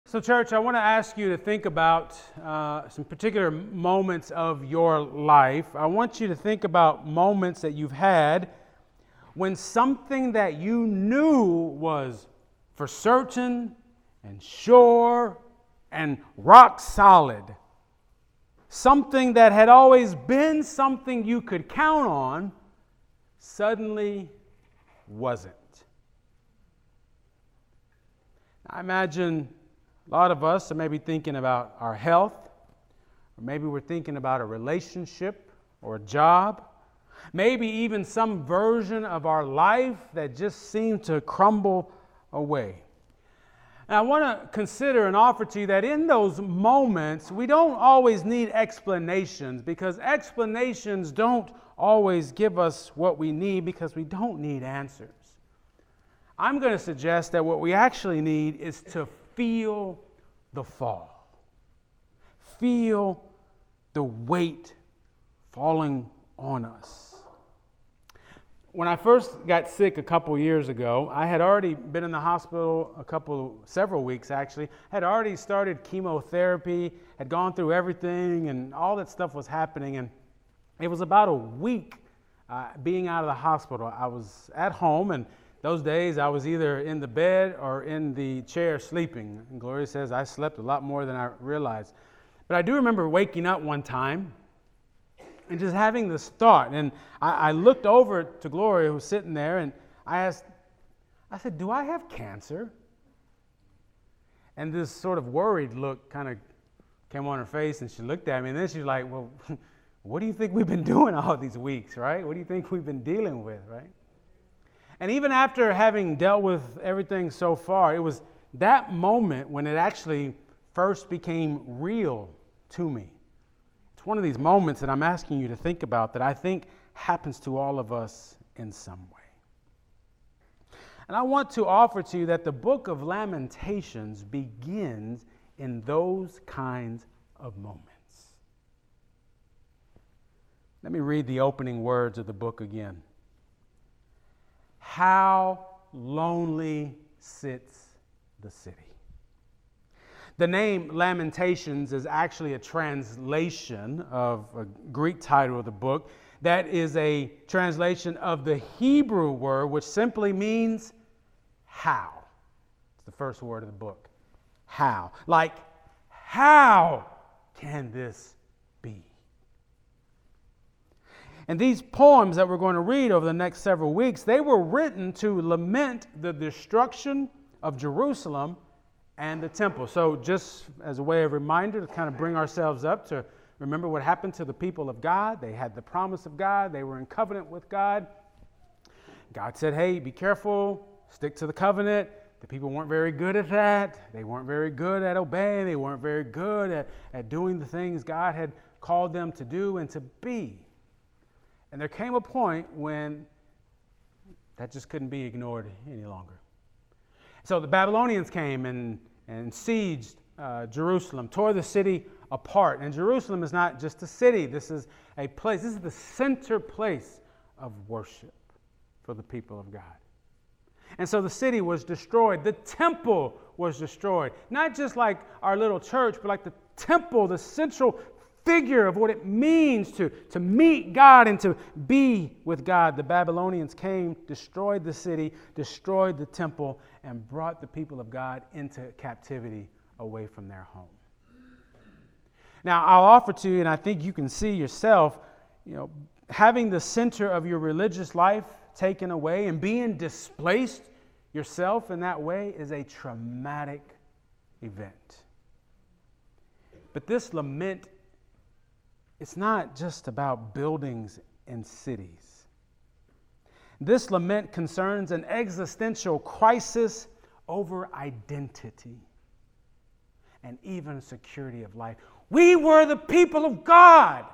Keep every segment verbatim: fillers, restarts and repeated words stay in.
So, church, I want to ask you to think about uh, some particular moments of your life. I want you to think about moments that you've had when something that you knew was for certain and sure and rock solid, something that had always been something you could count on, suddenly wasn't. I imagine a lot of us are maybe thinking about our health, or maybe we're thinking about a relationship or a job, maybe even some version of our life that just seemed to crumble away. And I want to consider and offer to you that in those moments, we don't always need explanations, because explanations don't always give us what we need, because we don't need answers. I'm going to suggest that what we actually need is to feel the fall. Feel the weight falling on us. When I first got sick a couple years ago, I had already been in the hospital a couple, several weeks actually, had already started chemotherapy, had gone through everything, and all that stuff was happening. And it was about a week uh, being out of the hospital. I was at home, and those days I was either in the bed or in the chair sleeping. And Gloria says I slept a lot more than I realized. But I do remember waking up one time and just having this thought. And I, I looked over to Gloria, who was sitting there, and I asked, I said, do I have cancer? And this sort of worried look kind of came on her face, and she looked at me, and then she's like, well, what do you think we've been doing all these weeks, right? What do you think we've been dealing with, right? And even after having dealt with everything so far, it was that moment when it actually first became real to me. It's one of these moments that I'm asking you to think about that I think happens to all of us in some way. And I want to offer to you that the book of Lamentations begins in those kinds of moments. Let me read the opening words of the book again. How lonely sits the city. The name Lamentations is actually a translation of a Greek title of the book that is a translation of the Hebrew word, which simply means how. It's the first word of the book. How. Like, how can this be? And these poems that we're going to read over the next several weeks, they were written to lament the destruction of Jerusalem and the temple. So just as a way of reminder to kind of bring ourselves up to remember what happened to the people of God. They had the promise of God. They were in covenant with God. God said, hey, be careful, stick to the covenant. The people weren't very good at that. They weren't very good at obeying. They weren't very good at, at doing the things God had called them to do and to be. And there came a point when that just couldn't be ignored any longer. So the Babylonians came and, and sieged uh, Jerusalem, tore the city apart. And Jerusalem is not just a city. This is a place. This is the center place of worship for the people of God. And so the city was destroyed. The temple was destroyed. Not just like our little church, but like the temple, the central figure of what it means to, to meet God and to be with God. The Babylonians came, destroyed the city, destroyed the temple, and brought the people of God into captivity away from their home. Now, I'll offer to you, and I think you can see yourself, you know, having the center of your religious life taken away and being displaced yourself in that way is a traumatic event. But this lament, it's not just about buildings and cities. This lament concerns an existential crisis over identity and even security of life. We were the people of God.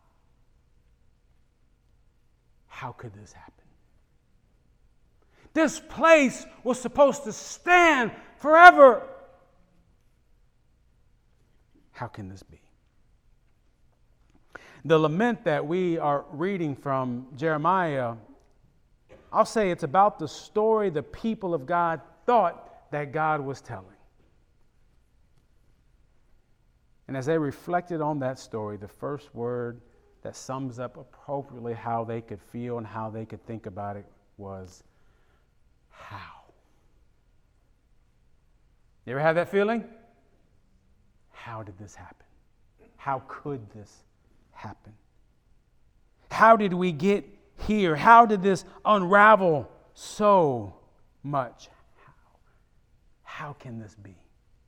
How could this happen? This place was supposed to stand forever. How can this be? The lament that we are reading from Jeremiah, I'll say it's about the story the people of God thought that God was telling. And as they reflected on that story, the first word that sums up appropriately how they could feel and how they could think about it was how. You ever had that feeling? How did this happen? How could this happen? How did we get here? How did this unravel so much? How? How can this be?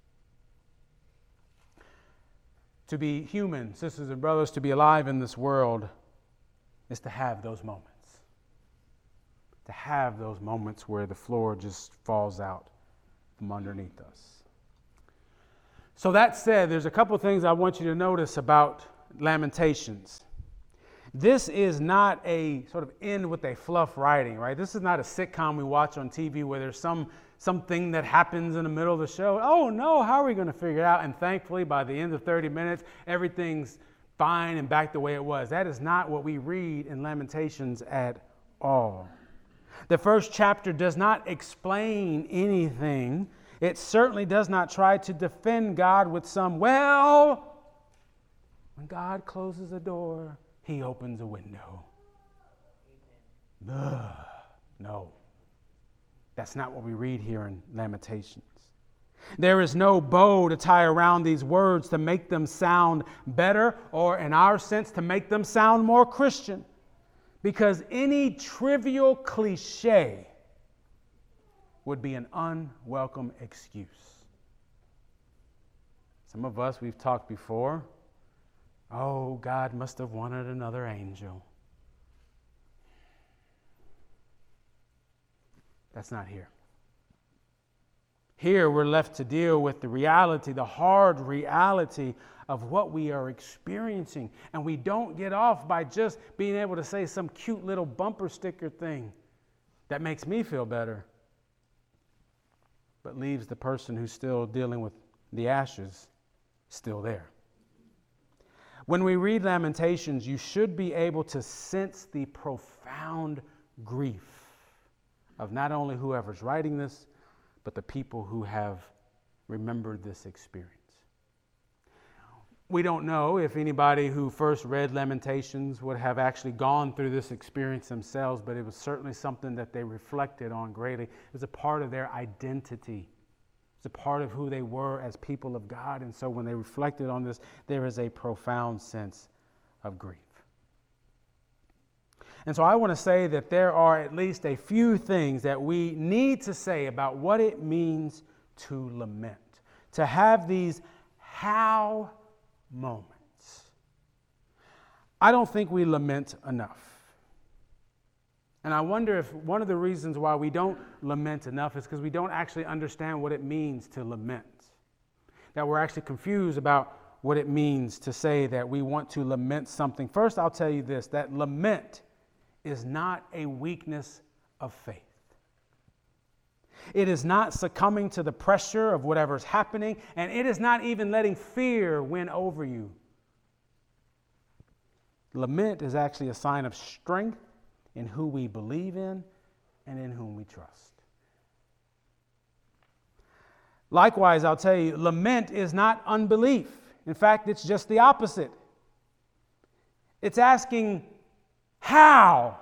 To be human, sisters and brothers, to be alive in this world is to have those moments. To have those moments where the floor just falls out from underneath us. So that said, there's a couple of things I want you to notice about Lamentations. This is not a sort of end with a fluff writing, right? This is not a sitcom we watch on T V where there's some something that happens in the middle of the show. Oh no, how are we going to figure it out? And thankfully, by the end of thirty minutes, everything's fine and back the way it was. That is not what we read in Lamentations at all. The first chapter does not explain anything. It certainly does not try to defend God with some, well, when God closes a door, He opens a window. Ugh, no. That's not what we read here in Lamentations. There is no bow to tie around these words to make them sound better, or in our sense, to make them sound more Christian. Because any trivial cliche would be an unwelcome excuse. Some of us, we've talked before, oh, God must have wanted another angel. That's not here. Here we're left to deal with the reality, the hard reality of what we are experiencing. And we don't get off by just being able to say some cute little bumper sticker thing that makes me feel better, but leaves the person who's still dealing with the ashes still there. When we read Lamentations, you should be able to sense the profound grief of not only whoever's writing this, but the people who have remembered this experience. We don't know if anybody who first read Lamentations would have actually gone through this experience themselves, but it was certainly something that they reflected on greatly. It was a part of their identity. It's a part of who they were as people of God. And so when they reflected on this, there is a profound sense of grief. And so I want to say that there are at least a few things that we need to say about what it means to lament, to have these how moments. I don't think we lament enough. And I wonder if one of the reasons why we don't lament enough is because we don't actually understand what it means to lament. That we're actually confused about what it means to say that we want to lament something. First, I'll tell you this, that lament is not a weakness of faith. It is not succumbing to the pressure of whatever's happening, and it is not even letting fear win over you. Lament is actually a sign of strength in who we believe in and in whom we trust. Likewise, I'll tell you, lament is not unbelief. In fact, it's just the opposite. It's asking, how?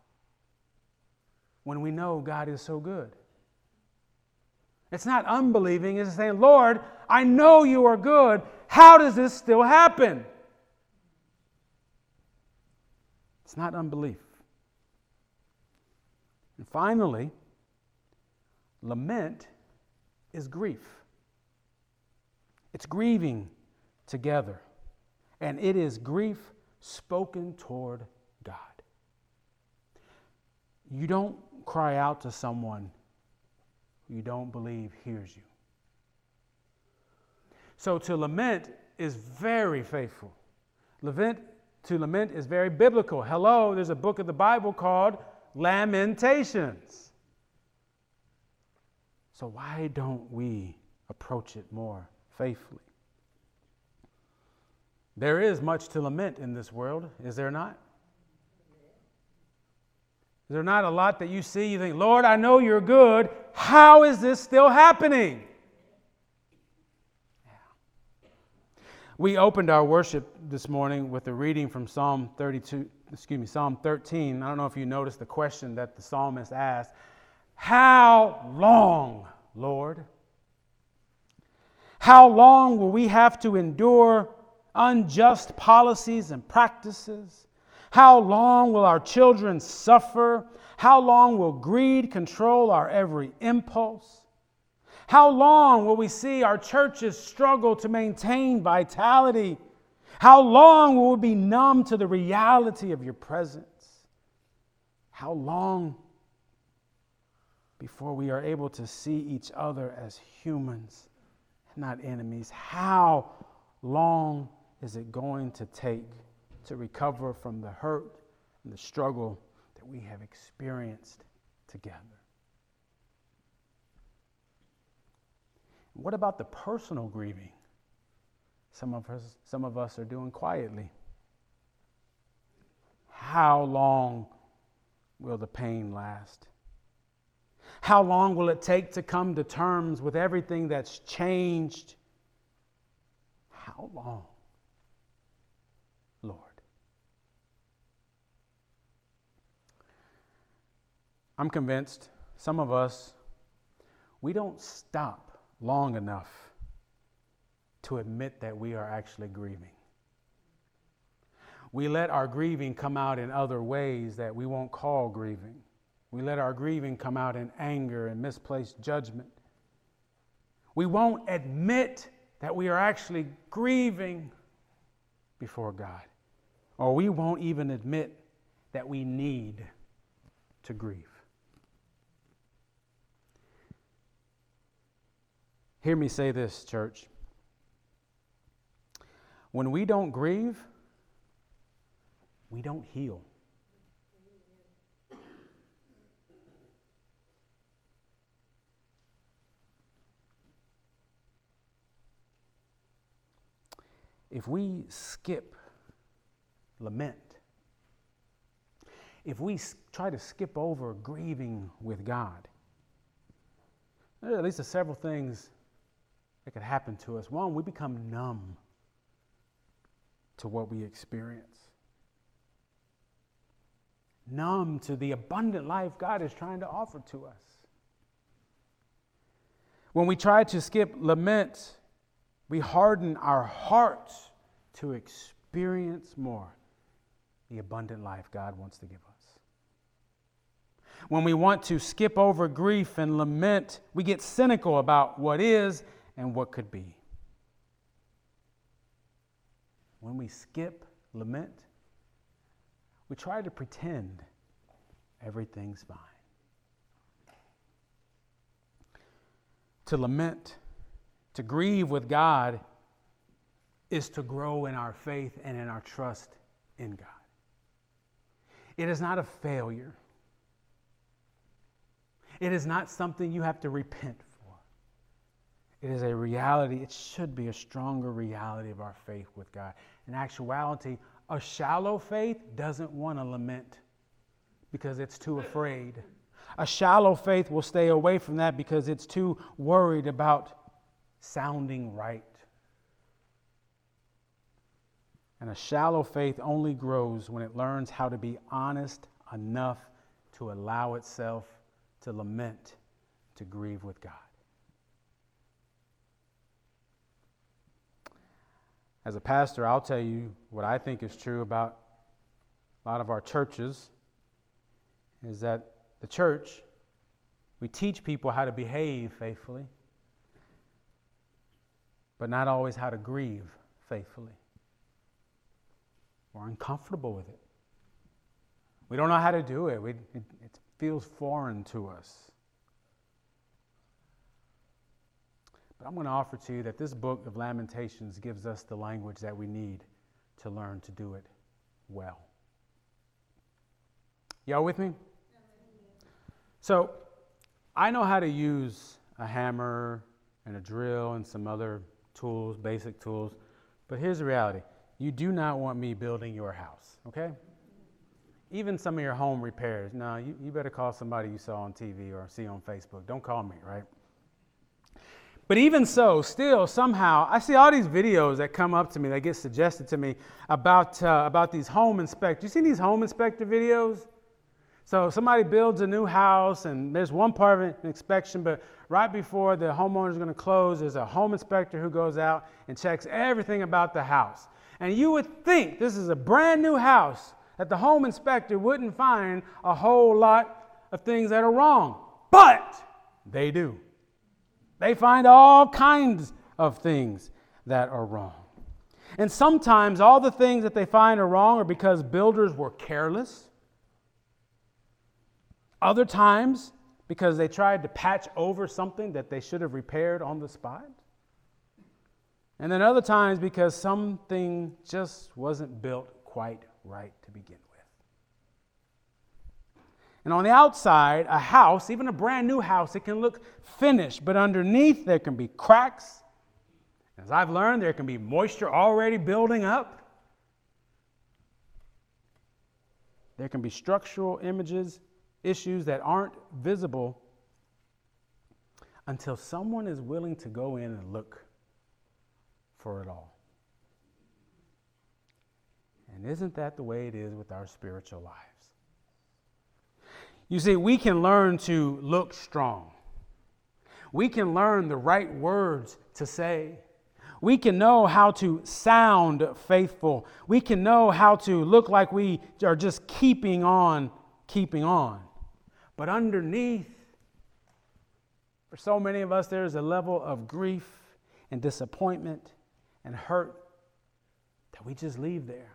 When we know God is so good. It's not unbelieving, it's saying, Lord, I know you are good. How does this still happen? It's not unbelief. And finally, lament is grief. It's grieving together. And it is grief spoken toward God. You don't cry out to someone who you don't believe hears you. So to lament is very faithful. Lament, to lament is very biblical. Hello, there's a book of the Bible called Lamentations. So why don't we approach it more faithfully? There is much to lament in this world, is there not? Is there not a lot that you see, you think, Lord, I know you're good. How is this still happening? Yeah. We opened our worship this morning with a reading from Psalm thirty-two, excuse me, Psalm thirteen. I don't know if you noticed the question that the psalmist asked. How long, Lord? How long will we have to endure unjust policies and practices? How long will our children suffer? How long will greed control our every impulse? How long will we see our churches struggle to maintain vitality? How long will we be numb to the reality of your presence? How long before we are able to see each other as humans, not enemies? How long is it going to take to recover from the hurt and the struggle that we have experienced together? What about the personal grieving some of us, some of us are doing quietly? How long will the pain last? How long will it take to come to terms with everything that's changed? How long, Lord? I'm convinced some of us, we don't stop long enough to admit that we are actually grieving. We let our grieving come out in other ways that we won't call grieving. We let our grieving come out in anger and misplaced judgment. We won't admit that we are actually grieving before God. Or we won't even admit that we need to grieve. Hear me say this, church. When we don't grieve, we don't heal. If we skip lament, if we try to skip over grieving with God, there are at least several things that could happen to us. One, we become numb to what we experience. Numb to the abundant life God is trying to offer to us. When we try to skip lament, we harden our hearts to experience more the abundant life God wants to give us. When we want to skip over grief and lament, we get cynical about what is and what could be. When we skip lament, we try to pretend everything's fine. To lament, to grieve with God, is to grow in our faith and in our trust in God. It is not a failure. It is not something you have to repent for. It is a reality. It should be a stronger reality of our faith with God. In actuality, a shallow faith doesn't want to lament because it's too afraid. A shallow faith will stay away from that because it's too worried about sounding right. And a shallow faith only grows when it learns how to be honest enough to allow itself to lament, to grieve with God. As a pastor, I'll tell you what I think is true about a lot of our churches is that the church, we teach people how to behave faithfully, but not always how to grieve faithfully. We're uncomfortable with it. We don't know how to do it. We, it, it feels foreign to us. But I'm going to offer to you that this book of Lamentations gives us the language that we need to learn to do it well. Y'all with me? So, I know how to use a hammer and a drill and some other tools, basic tools, but here's the reality. You do not want me building your house, okay? Even some of your home repairs. No, you, you better call somebody you saw on T V or see on Facebook. Don't call me, right? But even so, still, somehow, I see all these videos that come up to me, that get suggested to me about, uh, about these home inspectors. You seen these home inspector videos? So somebody builds a new house, and there's one part of an inspection, but right before the homeowner is going to close, there's a home inspector who goes out and checks everything about the house. And you would think this is a brand new house, that the home inspector wouldn't find a whole lot of things that are wrong. But they do. They find all kinds of things that are wrong. And sometimes all the things that they find are wrong are because builders were careless. Other times, because they tried to patch over something that they should have repaired on the spot. And then other times because something just wasn't built quite right to begin with. And on the outside, a house, even a brand new house, it can look finished, but underneath there can be cracks. As I've learned, there can be moisture already building up. There can be structural images issues that aren't visible until someone is willing to go in and look for it all. And isn't that the way it is with our spiritual lives? You see, we can learn to look strong. We can learn the right words to say. We can know how to sound faithful. We can know how to look like we are just keeping on, keeping on. But underneath, for so many of us, there is a level of grief and disappointment and hurt that we just leave there.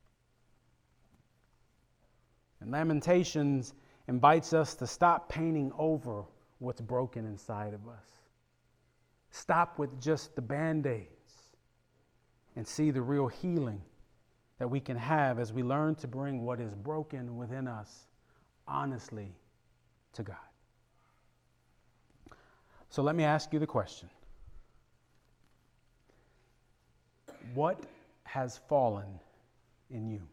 And Lamentations invites us to stop painting over what's broken inside of us. Stop with just the Band-Aids and see the real healing that we can have as we learn to bring what is broken within us honestly to God. So let me ask you the question. What has fallen in you?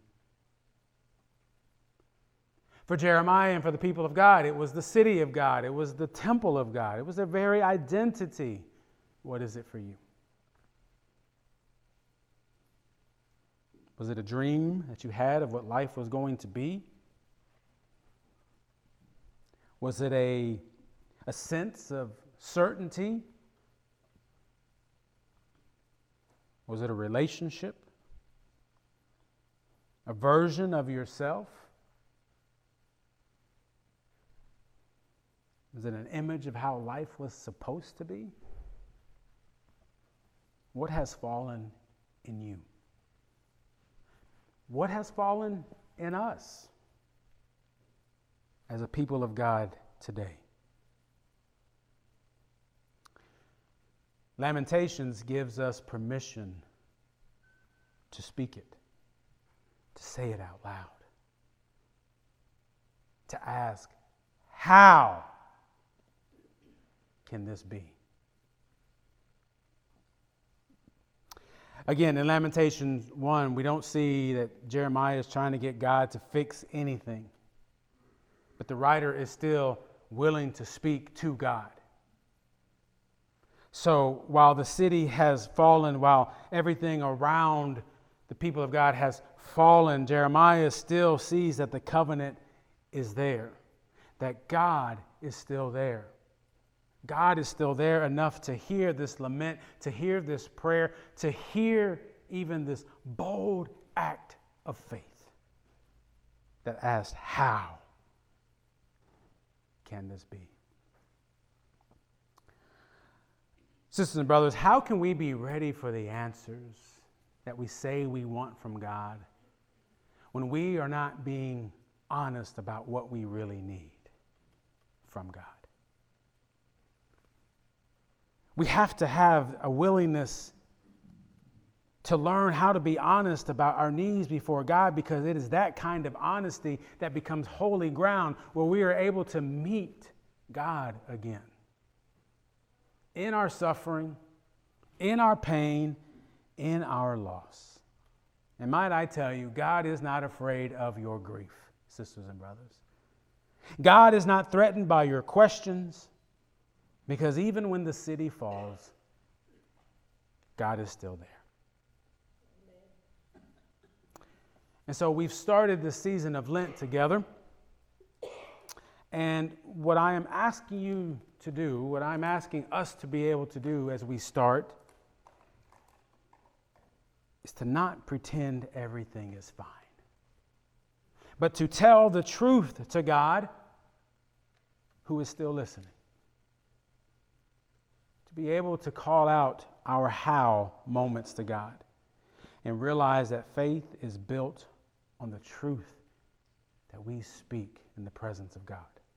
For Jeremiah and for the people of God, it was the city of God. It was the temple of God. It was their very identity. What is it for you? Was it a dream that you had of what life was going to be? Was it a, a sense of certainty? Was it a relationship? A version of yourself? Was it an image of how life was supposed to be? What has fallen in you? What has fallen in us as a people of God today? Lamentations gives us permission to speak it, to say it out loud, to ask, how can this be? Again, in Lamentations one, we don't see that Jeremiah is trying to get God to fix anything. But the writer is still willing to speak to God. So while the city has fallen, while everything around the people of God has fallen, Jeremiah still sees that the covenant is there, that God is still there. God is still there enough to hear this lament, to hear this prayer, to hear even this bold act of faith that asks, how can this be? Sisters and brothers, how can we be ready for the answers that we say we want from God when we are not being honest about what we really need from God? We have to have a willingness to learn how to be honest about our needs before God, because it is that kind of honesty that becomes holy ground where we are able to meet God again. In our suffering, in our pain, in our loss. And might I tell you, God is not afraid of your grief, sisters and brothers. God is not threatened by your questions. Because even when the city falls, God is still there. And so we've started this season of Lent together. And what I am asking you to do, what I'm asking us to be able to do as we start, is to not pretend everything is fine, but to tell the truth to God, who is still listening. To be able to call out our how moments to God and realize that faith is built on the truth that we speak in the presence of God.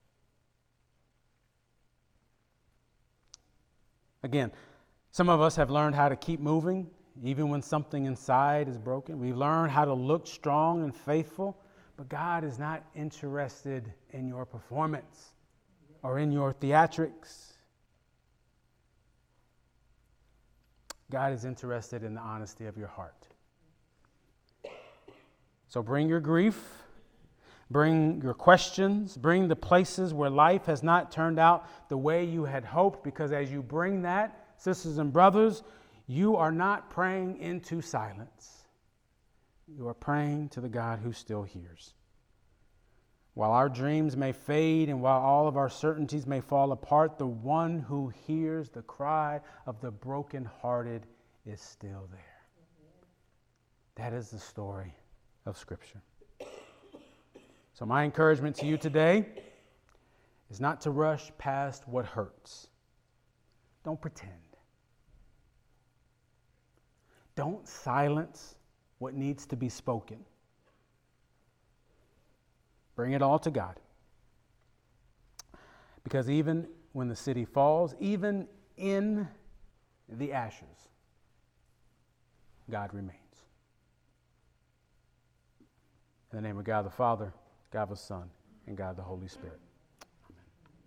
Again, some of us have learned how to keep moving even when something inside is broken. We've learned how to look strong and faithful, but God is not interested in your performance or in your theatrics. God is interested in the honesty of your heart. So bring your grief, bring your questions, bring the places where life has not turned out the way you had hoped, because as you bring that, sisters and brothers, you are not praying into silence. You are praying to the God who still hears. While our dreams may fade and while all of our certainties may fall apart, the one who hears the cry of the brokenhearted is still there. That is the story of Scripture. So my encouragement to you today is not to rush past what hurts. Don't pretend. Don't silence what needs to be spoken. Bring it all to God. Because even when the city falls, even in the ashes, God remains. In the name of God the Father, God the Son, and God the Holy Spirit.